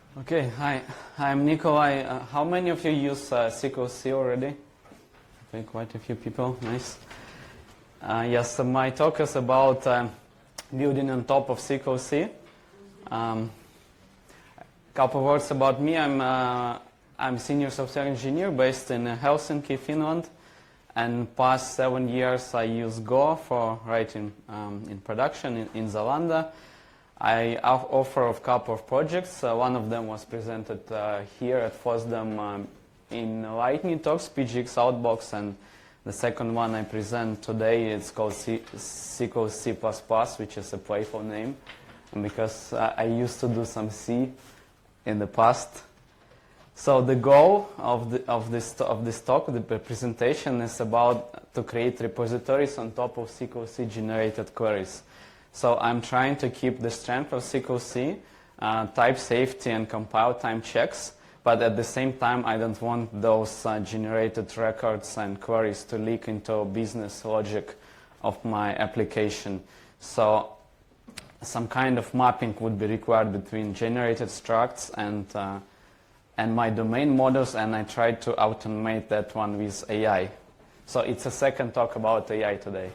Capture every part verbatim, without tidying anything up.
Okay, hi, I'm Nikolai. Uh, how many of you use uh, S Q L C already? Okay, quite a few people, nice. Uh, yes, so my talk is about um, building on top of S Q L C. Um, couple words about me. I'm uh, I'm senior software engineer based in Helsinki, Finland. And past seven years I use Go for writing um, in production in, in Zalando. I offer a couple of projects. Uh, one of them was presented uh, here at FOSDEM um, in Lightning Talks, P G X Outbox, and the second one I present today is called C S Q L C plus plus, which is a playful name, and because uh, I used to do some C in the past. So the goal of, the, of, this, of this talk, the presentation, is about to create repositories on top of S Q L C generated queries. So I'm trying to keep the strength of S Q L C, uh, type safety and compile time checks, but at the same time I don't want those uh, generated records and queries to leak into business logic of my application. So some kind of mapping would be required between generated structs and, uh, and my domain models, and I tried to automate that one with A I. So it's a second talk about A I today.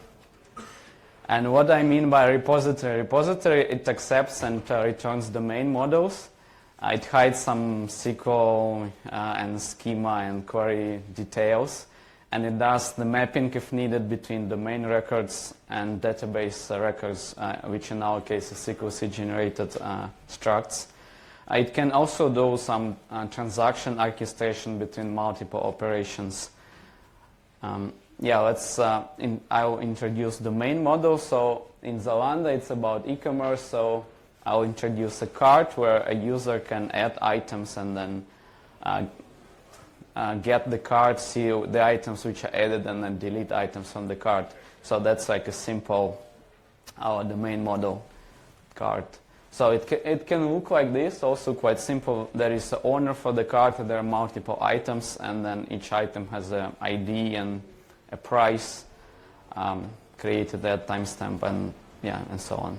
And what I mean by repository, repository, it accepts and uh, returns domain models. Uh, it hides some S Q L uh, and schema and query details. And it does the mapping, if needed, between domain records and database uh, records, uh, which in our case is S Q L C generated uh, structs. Uh, it can also do some uh, transaction orchestration between multiple operations. Um, Yeah, let's. Uh, in, I'll introduce domain model. So in Zalando, it's about e-commerce. So I'll introduce a cart where a user can add items and then uh, uh, get the cart, see the items which are added, and then delete items from the cart. So that's like a simple our domain model cart. So it ca it can look like this. Also quite simple. There is an owner for the cart. There are multiple items, and then each item has an I D and a price, um, created at timestamp, and yeah, and so on.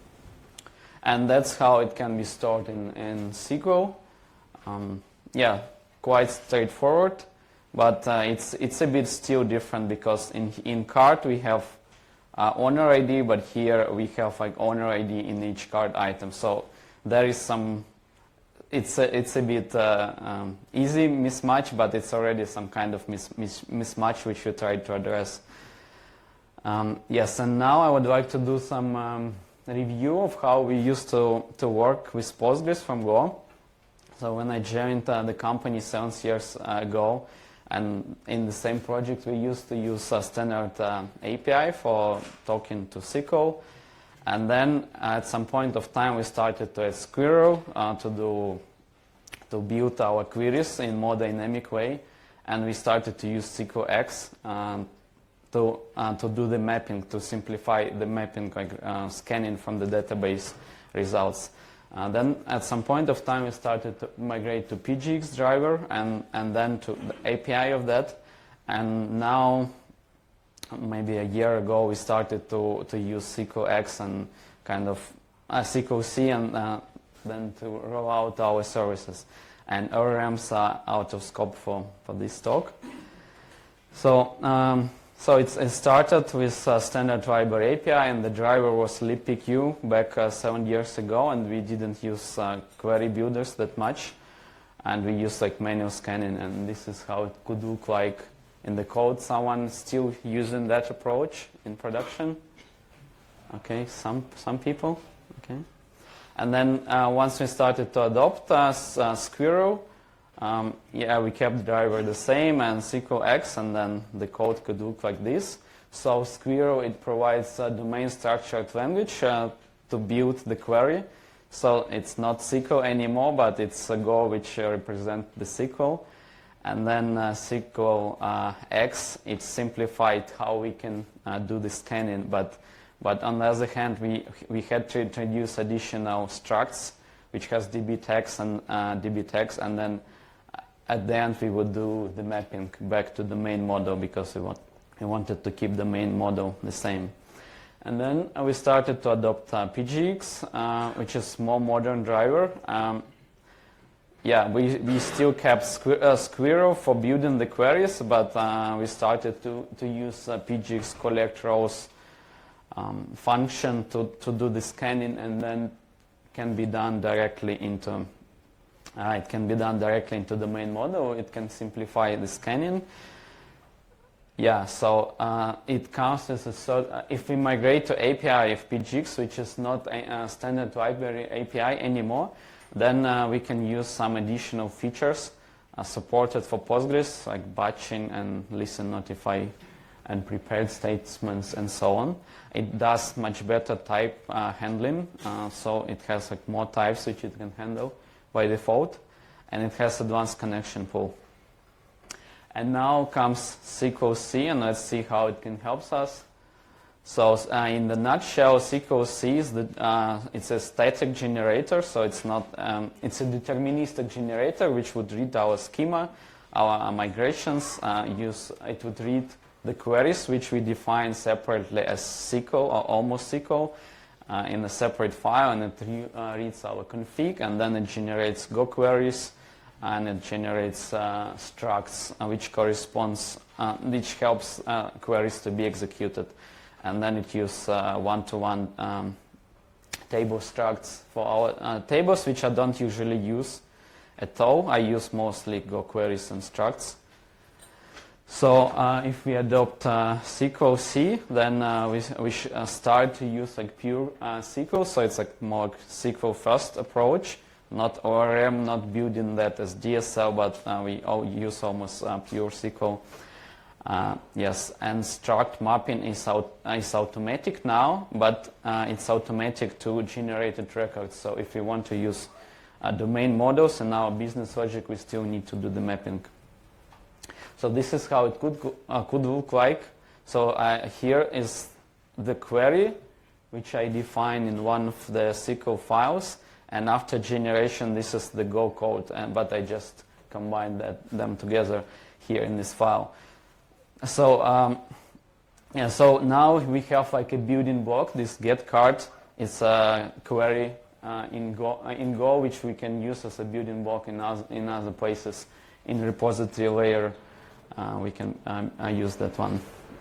And that's how it can be stored in, in S Q L. Um, yeah, quite straightforward, but uh, it's it's a bit still different because in in cart we have uh, owner I D, but here we have like owner I D in each cart item. So there is some. It's a, it's a bit uh, um, easy mismatch, but it's already some kind of mis mis mismatch which we try to address. Um, yes, and now I would like to do some um, review of how we used to, to work with Postgres from Go. So when I joined uh, the company seven years ago, and in the same project we used to use a standard uh, A P I for talking to S Q L. And then at some point of time we started to add Squirrel uh, to do to build our queries in more dynamic way, and we started to use S Q L X um, to uh, to do the mapping, to simplify the mapping, like uh, scanning from the database results. Uh, then at some point of time we started to migrate to P G X driver and and then to the A P I of that, and now, maybe a year ago, we started to, to use S Q L X and kind of uh, S Q L C, and uh, then to roll out our services. And O R Ms are out of scope for, for this talk. So, um, so it's, it started with a standard driver A P I, and the driver was libpq back uh, seven years ago, and we didn't use uh, query builders that much. And we used like manual scanning, and this is how it could look like in the code. Someone still using that approach in production? Okay, some some people. Okay, and then uh, once we started to adopt uh, uh, Squirrel, um, yeah, we kept the driver the same and S Q L X, and then the code could look like this. So Squirrel, it provides a domain structured language uh, to build the query. So it's not S Q L anymore, but it's a Go which uh, represents the S Q L. And then uh, S Q L uh, X, it's simplified how we can uh, do the scanning. But, but on the other hand, we, we had to introduce additional structs, which has D B tags and uh, D B tags. And then at the end, we would do the mapping back to the main model because we, want, we wanted to keep the main model the same. And then uh, we started to adopt uh, P G X, uh, which is more modern driver. Um, yeah, we, we still kept Squ uh, Squirrel for building the queries, but uh, we started to, to use uh, P G X collect rows um, function to, to do the scanning, and then can be done directly into, uh, it can be done directly into the main model. It can simplify the scanning. Yeah, so uh, it counts as a sort, uh, if we migrate to A P I of P G X, which is not a, a standard library A P I anymore, then uh, we can use some additional features uh, supported for Postgres, like batching and listen, notify, and prepared statements, and so on. It does much better type uh, handling, uh, so it has like more types which it can handle by default, and it has advanced connection pool. And now comes S Q L C, and let's see how it can help us. So uh, in the nutshell, S Q L C is the, uh, it's a static generator, so it's not um, it's a deterministic generator which would read our schema, our uh, migrations. Uh, use it would read the queries which we define separately as S Q L or almost S Q L uh, in a separate file, and it re uh, reads our config, and then it generates Go queries, and it generates uh, structs uh, which corresponds, uh, which helps uh, queries to be executed. And then it uses uh, one-to-one um, table structs for our uh, tables, which I don't usually use at all. I use mostly Go queries and structs. So uh, if we adopt uh, S Q L C, then uh, we, we sh uh, start to use like pure uh, S Q L, so it's like more S Q L first approach, not O R M, not building that as D S L, but uh, we all use almost uh, pure S Q L. Uh, yes, and struct mapping is, out, uh, is automatic now, but uh, it's automatic to generated records. So if we want to use uh, domain models in our business logic, we still need to do the mapping. So this is how it could, uh, could look like. So uh, here is the query, which I define in one of the S Q L files. And after generation, this is the Go code, and, but I just combined that, them together here in this file. So, um, yeah, so now we have like a building block. This get card is a query uh, in, Go, uh, in Go, which we can use as a building block in, other, in other places. In repository layer, uh, we can um, uh, use that one.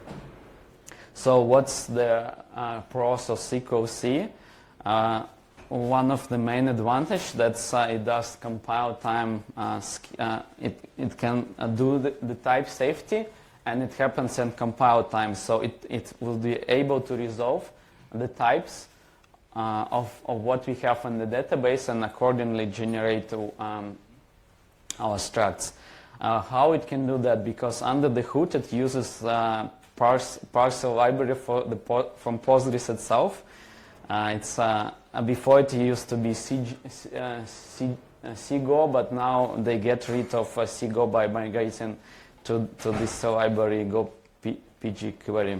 So what's the uh, pros of S Q L C? Uh, one of the main advantage that's uh, it does compile time. Uh, uh, it, it can uh, do the, the type safety, and it happens in compile time, so it, it will be able to resolve the types uh, of, of what we have in the database and accordingly generate um, our structs. Uh, how it can do that? Because under the hood it uses uh, parse, parser library for the po from Postgres itself. Uh, it's uh, before it used to be C, uh, C, uh, C Go, but now they get rid of uh, C Go by migrating to, to this library Go P G query.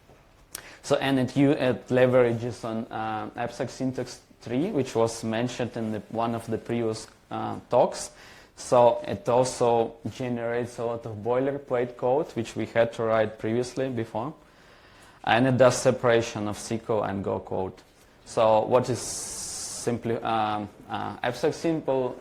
So, and it, it leverages on uh, AppSec syntax three, which was mentioned in the, one of the previous uh, talks. So it also generates a lot of boilerplate code, which we had to write previously before. And it does separation of S Q L and Go code. So what is simply um, uh, AppSec simple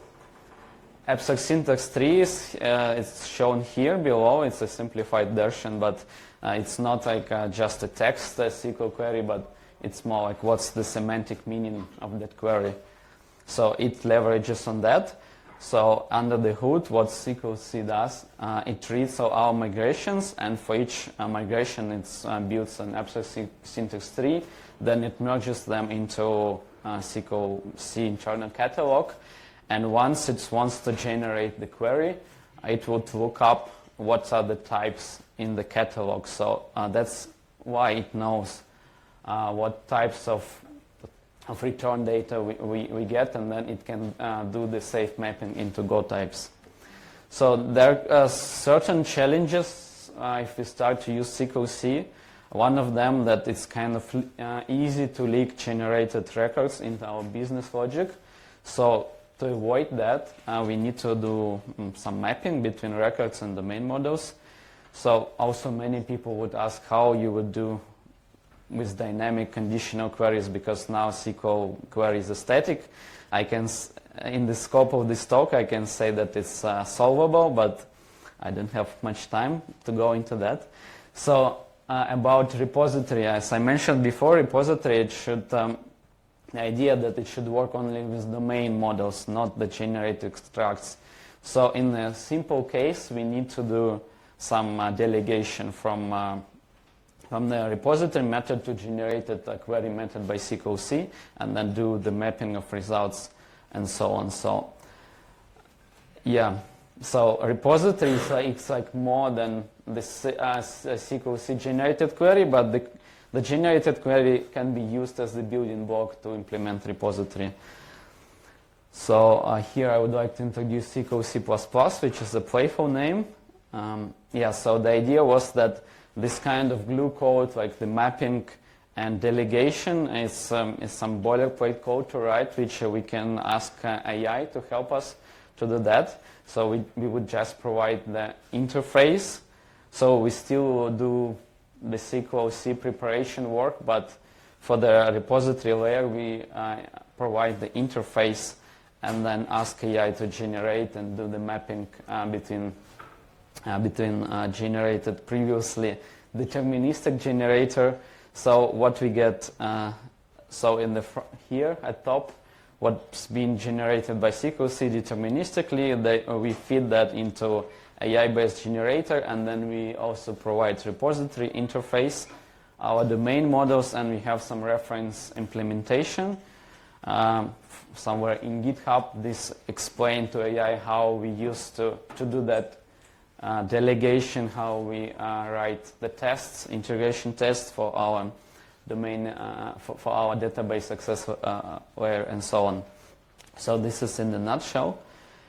AppSec syntax three is uh, it's shown here below. It's a simplified version, but uh, it's not like uh, just a text a S Q L query, but it's more like what's the semantic meaning of that query. So it leverages on that. So under the hood, what S Q L C does, uh, it reads all our migrations, and for each uh, migration, it uh, builds an AppSec syntax three. Then it merges them into uh, S Q L C internal catalog. And once it wants to generate the query, it would look up what are the types in the catalog. So uh, that's why it knows uh, what types of, of return data we, we, we get, and then it can uh, do the safe mapping into Go types. So there are certain challenges uh, if we start to use S Q L C. One of them that it's kind of uh, easy to leak generated records into our business logic. So to avoid that, uh, we need to do um, some mapping between records and domain models. So also many people would ask how you would do with dynamic conditional queries, because now S Q L query is static. I can, in the scope of this talk, I can say that it's uh, solvable, but I don't have much time to go into that. So uh, about repository, as I mentioned before, repository, it should, um, the idea that it should work only with domain models, not the generated extracts. So in a simple case, we need to do some uh, delegation from, uh, from the repository method to generated uh, query method by S Q L C, and then do the mapping of results and so on. So yeah, so a repository is like, it's like more than the uh, S Q L C generated query, but the, the generated query can be used as the building block to implement repository. So uh, here I would like to introduce S Q L C plus plus, which is a playful name. Um, yeah, so the idea was that this kind of glue code, like the mapping and delegation, is, um, is some boilerplate code to write, which uh, we can ask uh, A I to help us to do that. So we, we would just provide the interface. So we still do the S Q L C preparation work, but for the repository layer, we uh, provide the interface and then ask A I to generate and do the mapping uh, between Uh, between uh, generated previously deterministic generator. So what we get, uh, so in the fr here at top, what's been generated by S Q L C deterministically, they, uh, we feed that into A I-based generator, and then we also provide repository interface, our domain models, and we have some reference implementation. Um, somewhere in GitHub, this explained to A I how we used to, to do that Uh, delegation, how we uh, write the tests, integration tests for our domain, uh, for, for our database access uh, layer, and so on. So this is in the nutshell.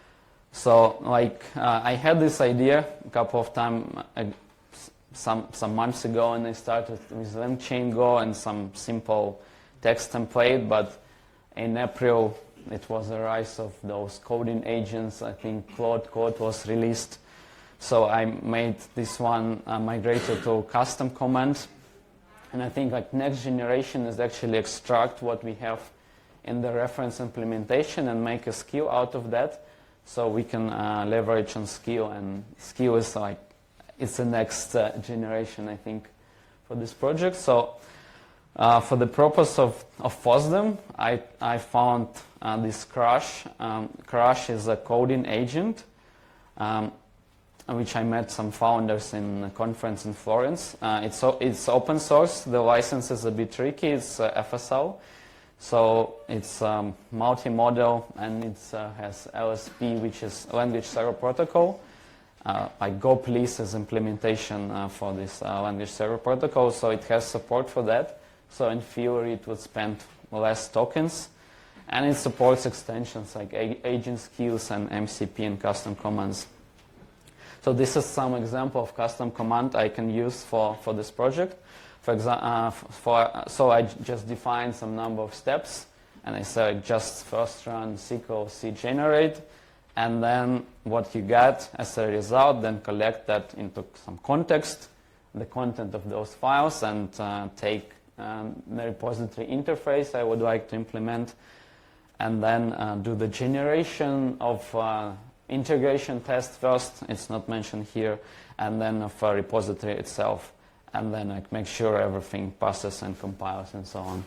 So like uh, I had this idea a couple of times, uh, some some months ago, and I started with LangChain Go and some simple text template. But in April, it was the rise of those coding agents. I think Claude Code was released. So I made this one uh, migrated to custom command, and I think like next generation is actually extract what we have in the reference implementation and make a skill out of that, so we can uh, leverage on skill, and skill is like it's the next uh, generation, I think, for this project. So uh, for the purpose of of FOSDEM, I I found uh, this Crush. Um, Crush is a coding agent. Um, which I met some founders in a conference in Florence. Uh, it's, it's open source. The license is a bit tricky. It's uh, F S L. So it's um, multi-model, and it uh, has L S P, which is Language Server Protocol. Uh, like GoPlease is implementation uh, for this uh, Language Server Protocol, so it has support for that. So in theory, it would spend less tokens. And it supports extensions like agent skills and M C P and custom commands. So this is some example of custom command I can use for, for this project. For example, uh, for, so I just defined some number of steps, and I said just first run S Q L C generate, and then what you get as a result, then collect that into some context, the content of those files, and uh, take um, the repository interface I would like to implement, and then uh, do the generation of uh, integration test first, it's not mentioned here, and then of a repository itself, and then like make sure everything passes and compiles and so on.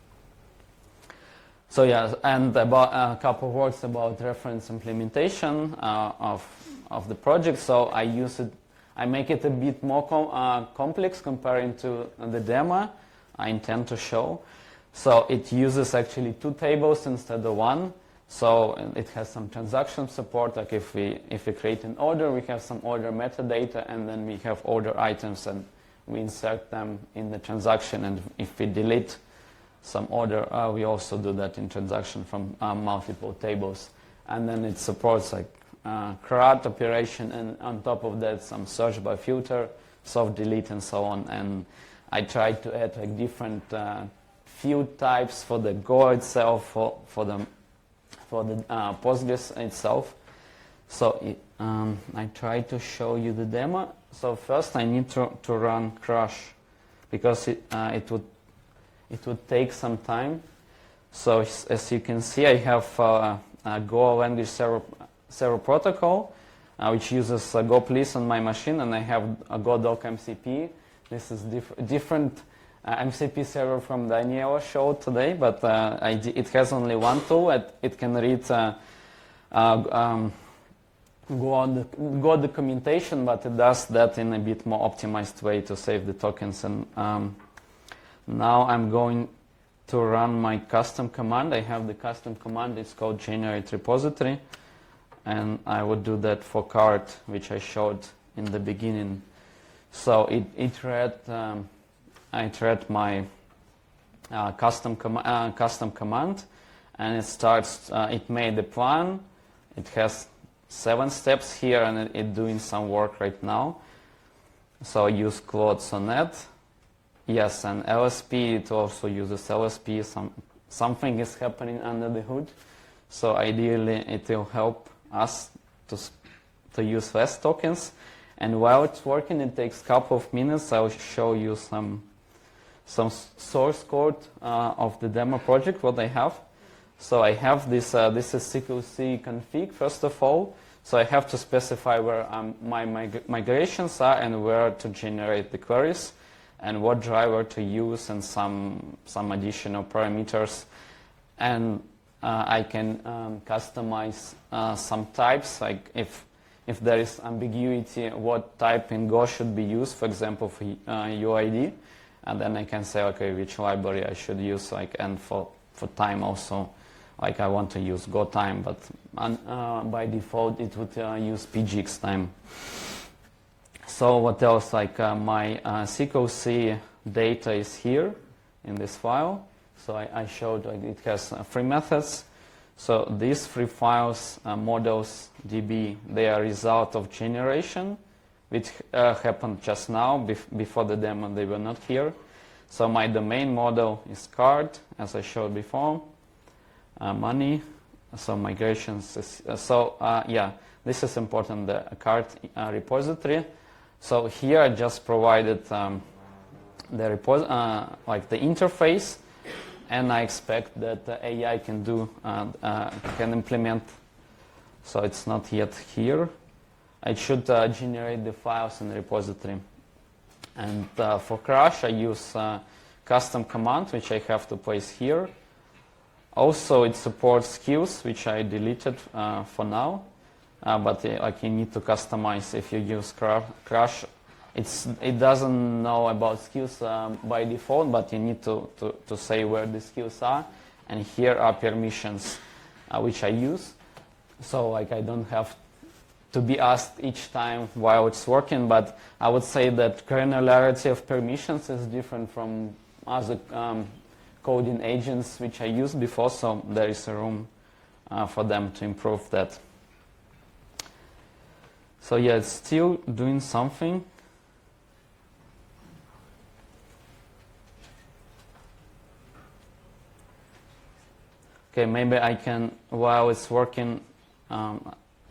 So yeah, and about a couple of words about reference implementation uh, of of the project. So I use it, I make it a bit more com uh, complex comparing to the demo I intend to show. So it uses actually two tables instead of one. So it has some transaction support, like if we if we create an order, we have some order metadata, and then we have order items, and we insert them in the transaction. And if we delete some order, uh, we also do that in transaction from uh, multiple tables. And then it supports like uh, CRUD operation, and on top of that some search by filter, soft delete, and so on. And I tried to add like different uh, field types for the Go itself, for for the for the uh, Postgres itself. So it, um, I try to show you the demo. So first I need to, to run Crush, because it, uh, it would it would take some time. So as you can see, I have uh, a Go language server, server protocol, uh, which uses uh, Go Please on my machine, and I have a Go Doc M C P. This is diff different uh, M C P server from Daniela showed today, but uh, I d it has only one tool. It, it can read uh, uh, um, Go, Go documentation, but it does that in a bit more optimized way to save the tokens. And um, now I'm going to run my custom command. I have the custom command. It's called generate repository, and I would do that for card, which I showed in the beginning. So it it read um, it read my uh, custom com uh, custom command, and it starts. Uh, it made the plan. It has seven steps here, and it, it doing some work right now. So I use Claude Sonnet. Yes, and L S P, it also uses L S P. Some, something is happening under the hood. So ideally, it will help us to, to use less tokens. And while it's working, it takes a couple of minutes. I'll show you some, some source code uh, of the demo project, what I have. So I have this, uh, this is C Q C config, first of all. So I have to specify where um, my mig migrations are and where to generate the queries, and what driver to use, and some some additional parameters. And uh, I can um, customize uh, some types, like if if there is ambiguity, what type in Go should be used, for example, for uh, U I D, and then I can say, okay, which library I should use, like, and for for time also, like I want to use Go time, but uh, by default it would uh, use P G X time. So what else? Like uh, my uh, C Q C data is here in this file. So I, I showed like it has uh, three methods. So these three files, uh, models, D B, they are result of generation, which uh, happened just now. Bef before the demo, they were not here. So my domain model is card, as I showed before. Uh, money. So migrations. Is, uh, so uh, yeah, this is important. The card uh, repository. So here I just provided um, the repos uh, like the interface, and I expect that the A I can do uh, uh, can implement. So it's not yet here. It should uh, generate the files in the repository. And uh, for Crash, I use uh, custom command, which I have to place here. Also, it supports skills, which I deleted uh, for now. Uh, but uh, like you need to customize if you use Crash. It's, it doesn't know about skills um, by default, but you need to, to, to say where the skills are. And here are permissions uh, which I use. So like I don't have to be asked each time while it's working, but I would say that granularity of permissions is different from other um, coding agents which I used before, so there is a room uh, for them to improve that. So yeah, it's still doing something. Okay, maybe I can, while it's working, um,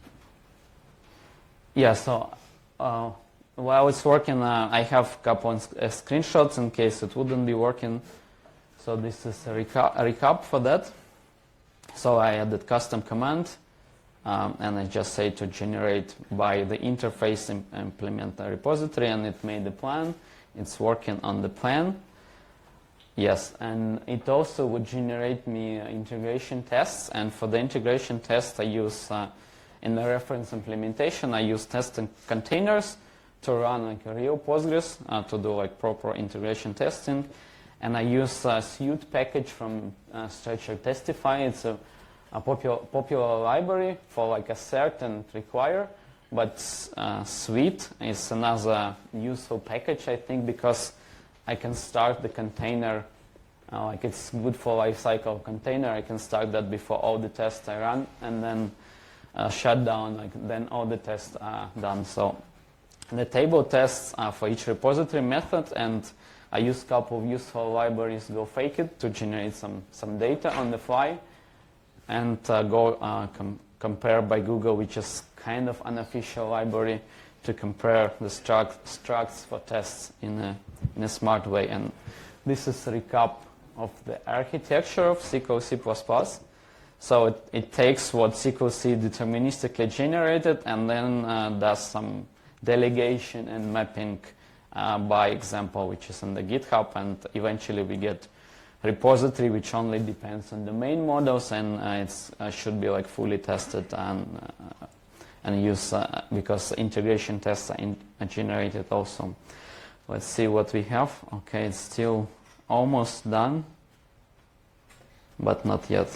yeah, so uh, while it's working, uh, I have a couple of uh, screenshots in case it wouldn't be working. So this is a, reca a recap for that. So I added custom command. Um, and I just say to generate by the interface im implement a repository, and it made the plan. It's working on the plan. Yes, and it also would generate me uh, integration tests, and for the integration test I use, uh, in the reference implementation, I use testing containers to run like a real Postgres uh, to do like proper integration testing. And I use a Suite package from uh, Stretcher Testify. It's a a popular, popular library for like assert and require, but uh, Suite is another useful package, I think, because I can start the container, uh, like it's good for lifecycle container. I can start that before all the tests I run, and then uh, shut down, like then all the tests are done. So the table tests are for each repository method, and I use a couple of useful libraries, Go Fake It, to generate some, some data on the fly. And uh, Go uh, com Compare by Google, which is kind of unofficial library to compare the struct structs for tests in a, in a smart way. And this is a recap of the architecture of S Q L C plus plus. So it, it takes what S Q L C deterministically generated and then uh, does some delegation and mapping uh, by example, which is on the GitHub, and eventually we get repository which only depends on the main models, and uh, it uh, should be like fully tested and uh, and use uh, because integration tests are, in, are generated also. Let's see what we have. Okay, it's still almost done, but not yet.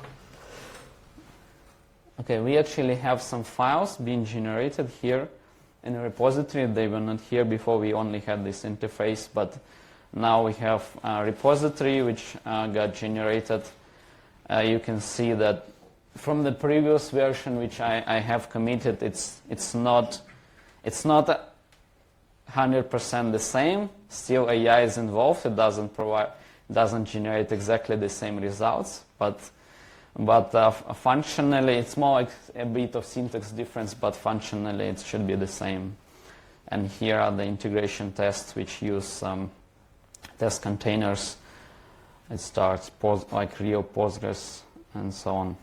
Okay, we actually have some files being generated here in a repository. They were not here before. We only had this interface, but now we have a repository which uh, got generated. Uh, you can see that from the previous version, which I, I have committed, it's it's not it's not one hundred percent the same. Still, A I is involved. It doesn't provide doesn't generate exactly the same results, but but uh, functionally, it's more like a bit of syntax difference, but functionally, it should be the same. And here are the integration tests which use um, test containers. It starts pos like real Postgres and so on.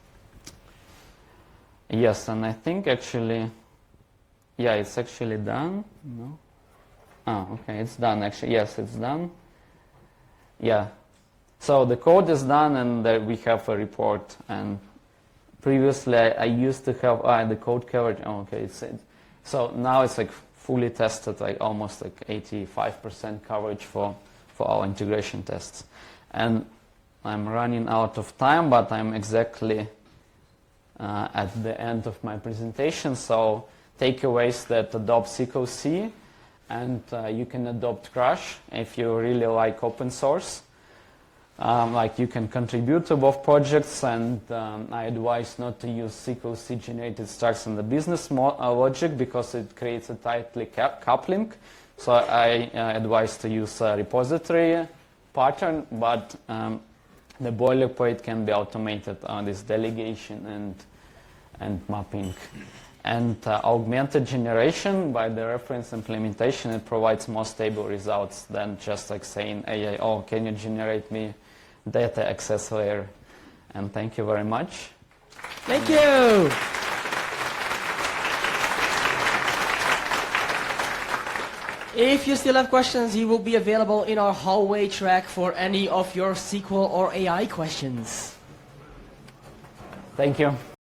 Yes, and I think actually, yeah, it's actually done. No? Oh, okay, it's done actually. Yes, it's done. Yeah. So the code is done, and there we have a report. And previously, I, I used to have uh, the code coverage. Oh, okay, it's it. So now it's like fully tested, like almost like eighty-five percent coverage for for our integration tests. And I'm running out of time, but I'm exactly uh, at the end of my presentation. So takeaways that adopt S Q L C, and uh, you can adopt Crush if you really like open source. Um, like you can contribute to both projects, and um, I advise not to use S Q L C generated structs in the business mo uh, logic because it creates a tightly coupling. So I uh, advise to use a repository pattern, but um, the boilerplate can be automated on this delegation and and mapping. And uh, augmented generation by the reference implementation, it provides more stable results than just like saying A I, oh, can you generate me data access layer? And thank you very much. Thank you. If you still have questions, he will be available in our hallway track for any of your S Q L or A I questions. Thank you.